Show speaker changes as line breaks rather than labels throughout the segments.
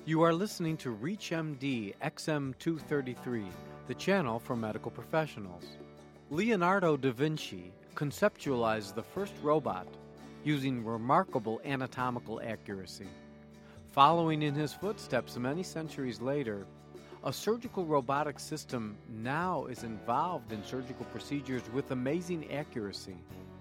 You are listening to ReachMD XM233, the channel for medical professionals. Leonardo da Vinci conceptualized the first robot using remarkable anatomical accuracy. Following in his footsteps many centuries later, a surgical robotic system now is involved in surgical procedures with amazing accuracy.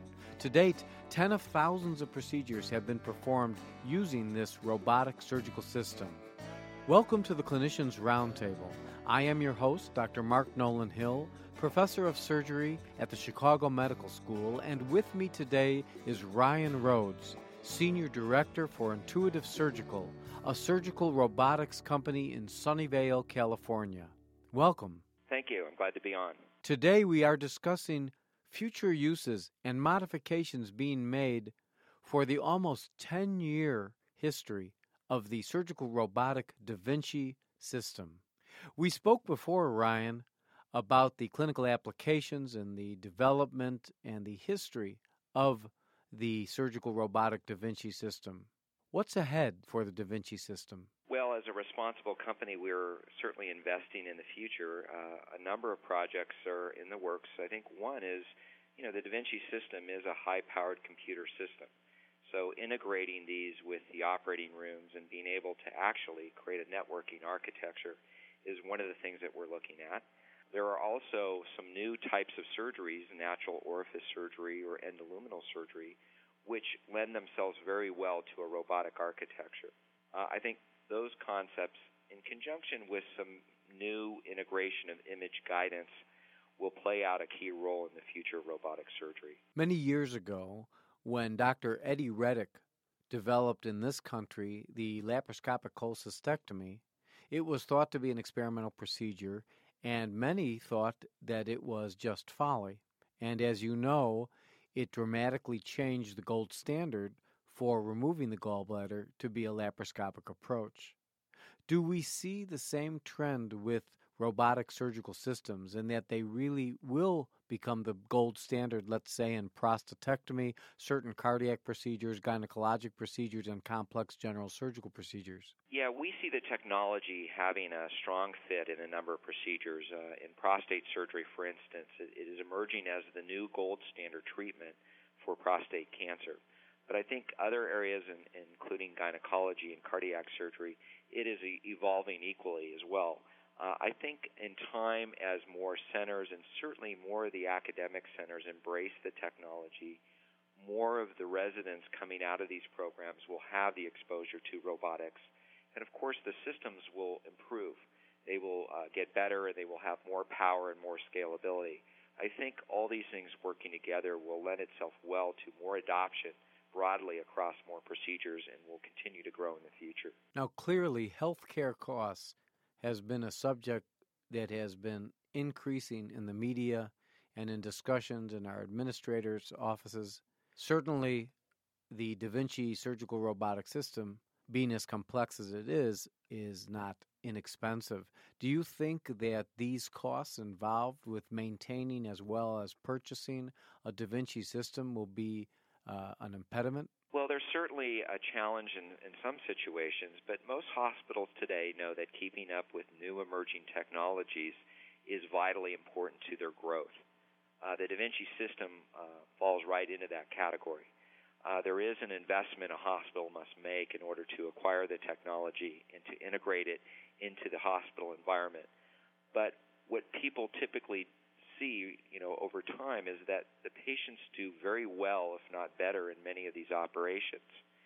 To date, 10 of thousands of procedures have been performed using this robotic surgical system. Welcome to the Clinicians Roundtable. I am your host, Dr. Mark Nolan Hill, Professor of Surgery at the Chicago Medical School, and with me today is Ryan Rhodes, Senior Director for Intuitive Surgical, a surgical robotics company in Sunnyvale, California. Welcome.
Thank you. I'm glad to be on.
Today we are discussing future uses and modifications being made for the almost 10-year history of the surgical robotic Da Vinci system. We spoke before, Ryan, about the clinical applications and the development and the history of the surgical robotic Da Vinci system. What's ahead for the Da Vinci system?
Well, as a responsible company, we're certainly investing in the future. A number of projects are in the works. I think one is, the Da Vinci system is a high-powered computer system. So integrating these with the operating rooms and being able to actually create a networking architecture is one of the things that we're looking at. There are also some new types of surgeries, natural orifice surgery or endoluminal surgery, which lend themselves very well to a robotic architecture. I think those concepts, in conjunction with some new integration of image guidance, will play out a key role in the future of robotic surgery.
Many years ago, when Dr. Eddie Reddick developed in this country the laparoscopic cholecystectomy, it was thought to be an experimental procedure, and many thought that it was just folly. And as you know, it dramatically changed the gold standard for removing the gallbladder to be a laparoscopic approach. Do we see the same trend with robotic surgical systems, and that they really will become the gold standard, let's say, in prostatectomy, certain cardiac procedures, gynecologic procedures, and complex general surgical procedures?
Yeah, we see the technology having a strong fit in a number of procedures. In prostate surgery, for instance, it is emerging as the new gold standard treatment for prostate cancer. But I think other areas, including gynecology and cardiac surgery, it is evolving equally as well. I think in time, as more centers, and certainly more of the academic centers, embrace the technology, more of the residents coming out of these programs will have the exposure to robotics. And of course, the systems will improve. They will get better, and they will have more power and more scalability. I think all these things working together will lend itself well to more adoption broadly across more procedures and will continue to grow in the future.
Now, clearly, healthcare costs has been a subject that has been increasing in the media and in discussions in our administrators' offices. Certainly, the Da Vinci surgical robotic system, being as complex as it is not inexpensive. Do you think that these costs involved with maintaining as well as purchasing a Da Vinci system will be an impediment?
Well, there's certainly a challenge in some situations, but most hospitals today know that keeping up with new emerging technologies is vitally important to their growth. The Da Vinci system falls right into that category. There is an investment a hospital must make in order to acquire the technology and to integrate it into the hospital environment. But what people typically see, over time is that the patients do very well, if not better, in many of these operations.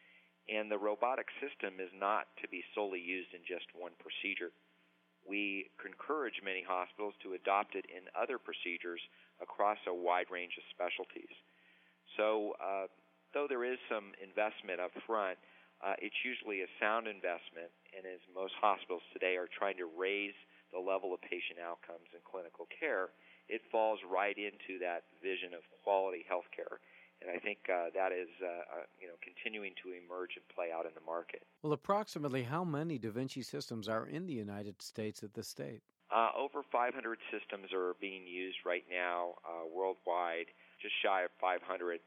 And the robotic system is not to be solely used in just one procedure. We encourage many hospitals to adopt it in other procedures across a wide range of specialties. So, though there is some investment up front, it's usually a sound investment, and as most hospitals today are trying to raise the level of patient outcomes and clinical care, it falls right into that vision of quality healthcare, and I think that is continuing to emerge and play out in the market.
Well, approximately how many Da Vinci systems are in the United States at this state?
Over 500 systems are being used right now worldwide, just shy of 500.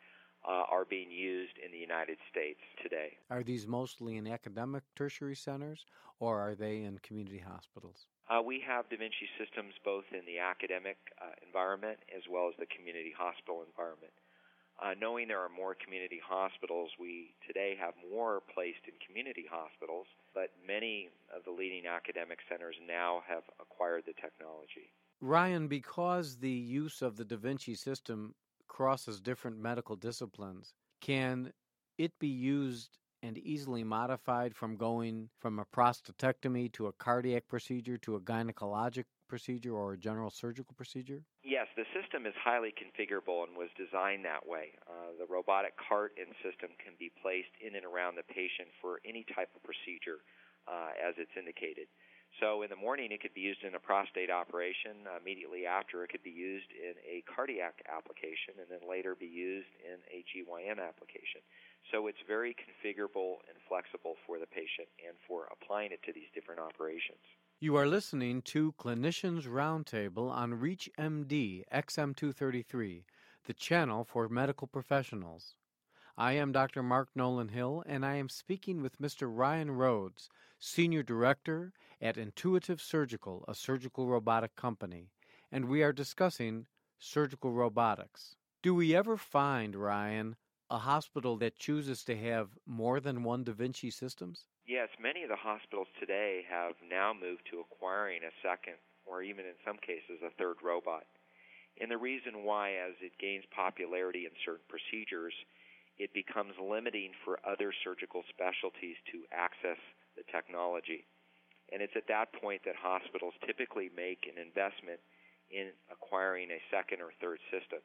are being used in the United States today.
Are these mostly in academic tertiary centers, or are they in community hospitals?
We have Da Vinci systems both in the academic environment as well as the community hospital environment. Knowing there are more community hospitals, we today have more placed in community hospitals, but many of the leading academic centers now have acquired the technology.
Ryan, because the use of the Da Vinci system crosses different medical disciplines, can it be used and easily modified from going from a prostatectomy to a cardiac procedure to a gynecologic procedure or a general surgical procedure?
Yes, the system is highly configurable and was designed that way. The robotic cart and system can be placed in and around the patient for any type of procedure as it's indicated. So in the morning it could be used in a prostate operation. Immediately after it could be used in a cardiac application and then later be used in a GYN application. So it's very configurable and flexible for the patient and for applying it to these different operations.
You are listening to Clinicians Roundtable on ReachMD XM233, the channel for medical professionals. I am Dr. Mark Nolan Hill, and I am speaking with Mr. Ryan Rhodes, Senior Director at Intuitive Surgical, a surgical robotic company, and we are discussing surgical robotics. Do we ever find, Ryan, a hospital that chooses to have more than one Da Vinci systems?
Yes, many of the hospitals today have now moved to acquiring a second or even in some cases a third robot. And the reason why, as it gains popularity in certain procedures, it becomes limiting for other surgical specialties to access the technology. And it's at that point that hospitals typically make an investment in acquiring a second or third system.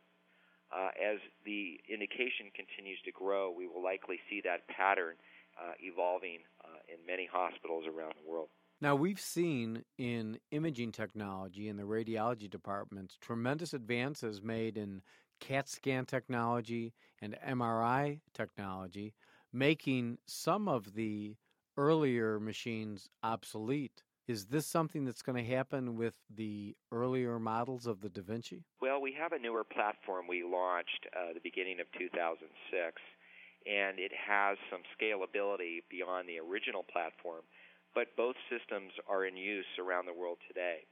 As the indication continues to grow, we will likely see that pattern evolving in many hospitals around the world.
Now, we've seen in imaging technology in the radiology departments tremendous advances made in CAT scan technology and MRI technology, making some of the earlier machines obsolete. Is this something that's going to happen with the earlier models of the Da Vinci?
Well, we have a newer platform we launched the beginning of 2006, and it has some scalability beyond the original platform, but both systems are in use around the world today.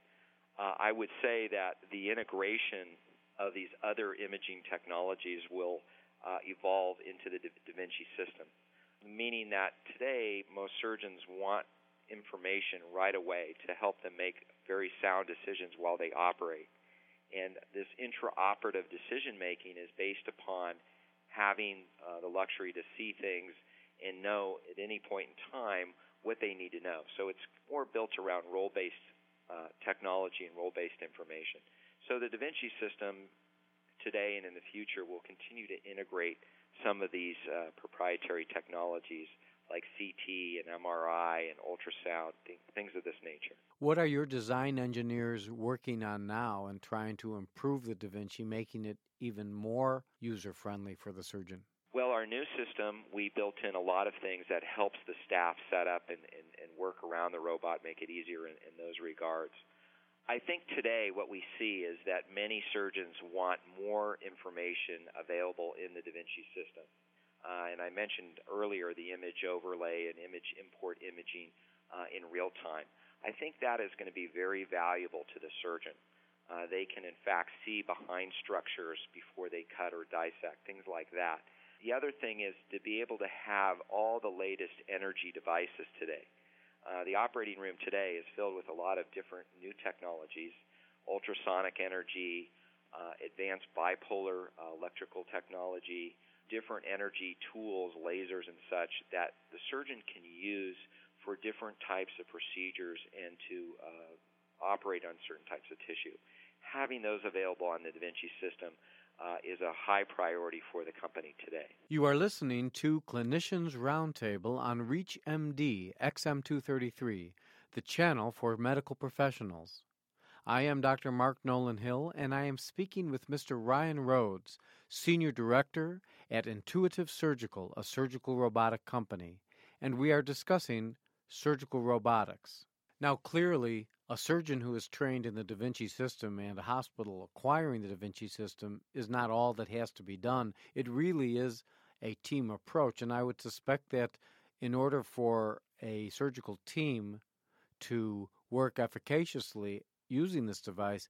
I would say that the integration of these other imaging technologies will evolve into the Da Vinci system, meaning that today most surgeons want information right away to help them make very sound decisions while they operate. And this intraoperative decision-making is based upon having the luxury to see things and know at any point in time what they need to know. So it's more built around role-based technology and role-based information. So the Da Vinci system today and in the future will continue to integrate some of these proprietary technologies like CT and MRI and ultrasound, things of this nature.
What are your design engineers working on now and trying to improve the Da Vinci, making it even more user-friendly for the surgeon?
Well, our new system, we built in a lot of things that helps the staff set up and work around the robot, make it easier in those regards. I think today what we see is that many surgeons want more information available in the Da Vinci system. And I mentioned earlier the image overlay and image import imaging in real time. I think that is going to be very valuable to the surgeon. They can, in fact, see behind structures before they cut or dissect, things like that. The other thing is to be able to have all the latest energy devices today. The operating room today is filled with a lot of different new technologies, ultrasonic energy, advanced bipolar electrical technology, different energy tools, lasers and such that the surgeon can use for different types of procedures and to operate on certain types of tissue. Having those available on the Da Vinci system is a high priority for the company today.
You are listening to Clinicians Roundtable on ReachMD XM233, the channel for medical professionals. I am Dr. Mark Nolan Hill, and I am speaking with Mr. Ryan Rhodes, Senior Director at Intuitive Surgical, a surgical robotic company, and we are discussing surgical robotics. Now, clearly, a surgeon who is trained in the Da Vinci system and a hospital acquiring the Da Vinci system is not all that has to be done. It really is a team approach, and I would suspect that in order for a surgical team to work efficaciously using this device,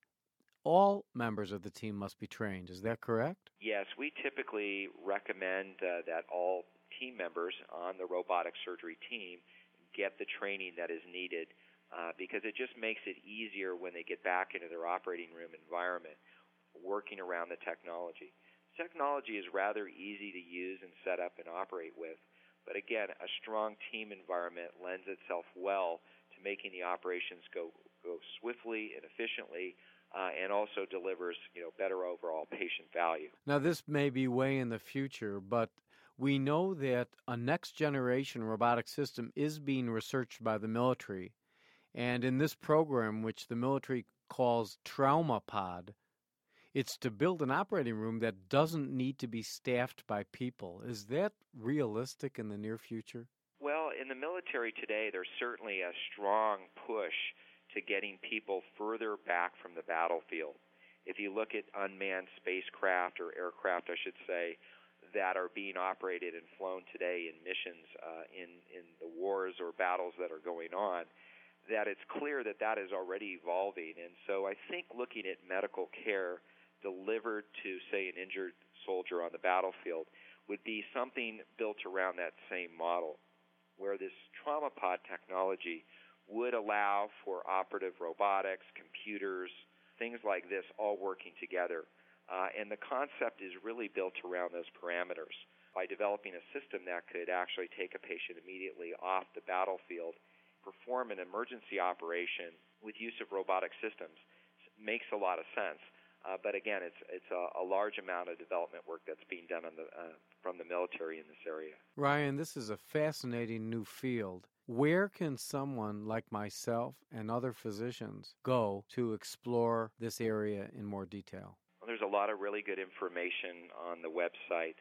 all members of the team must be trained. Is that correct?
Yes, we typically recommend that all team members on the robotic surgery team get the training that is needed because it just makes it easier when they get back into their operating room environment working around the technology. Technology is rather easy to use and set up and operate with, but again, a strong team environment lends itself well to making the operations go swiftly and efficiently, and also delivers better overall patient value.
Now, this may be way in the future, but we know that a next-generation robotic system is being researched by the military. And in this program, which the military calls TraumaPod, it's to build an operating room that doesn't need to be staffed by people. Is that realistic in the near future?
Well, in the military today, there's certainly a strong push to getting people further back from the battlefield. If you look at unmanned spacecraft or aircraft, I should say, that are being operated and flown today in missions in the wars or battles that are going on, that it's clear that that is already evolving. And so I think looking at medical care delivered to, say, an injured soldier on the battlefield would be something built around that same model, where this TraumaPod technology would allow for operative robotics, computers, things like this all working together. And the concept is really built around those parameters. By developing a system that could actually take a patient immediately off the battlefield, perform an emergency operation with use of robotic systems, makes a lot of sense. But again, it's a large amount of development work that's being done from the military in this area.
Ryan, this is a fascinating new field. Where can someone like myself and other physicians go to explore this area in more detail?
Well, there's a lot of really good information on the website,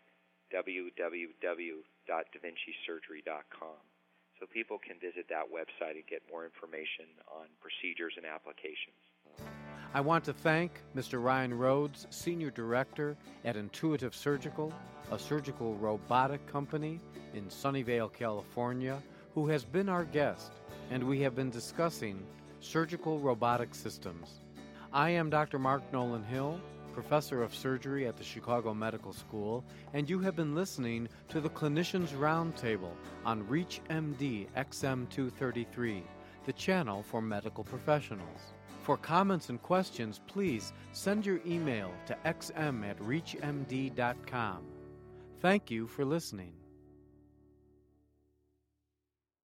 www.davincisurgery.com. So people can visit that website and get more information on procedures and applications.
I want to thank Mr. Ryan Rhodes, Senior Director at Intuitive Surgical, a surgical robotic company in Sunnyvale, California, who has been our guest, and we have been discussing surgical robotic systems. I am Dr. Mark Nolan Hill, Professor of Surgery at the Chicago Medical School, and you have been listening to the Clinicians Roundtable on ReachMD XM233, the channel for medical professionals. For comments and questions, please send your email to xm@reachmd.com. Thank you for listening.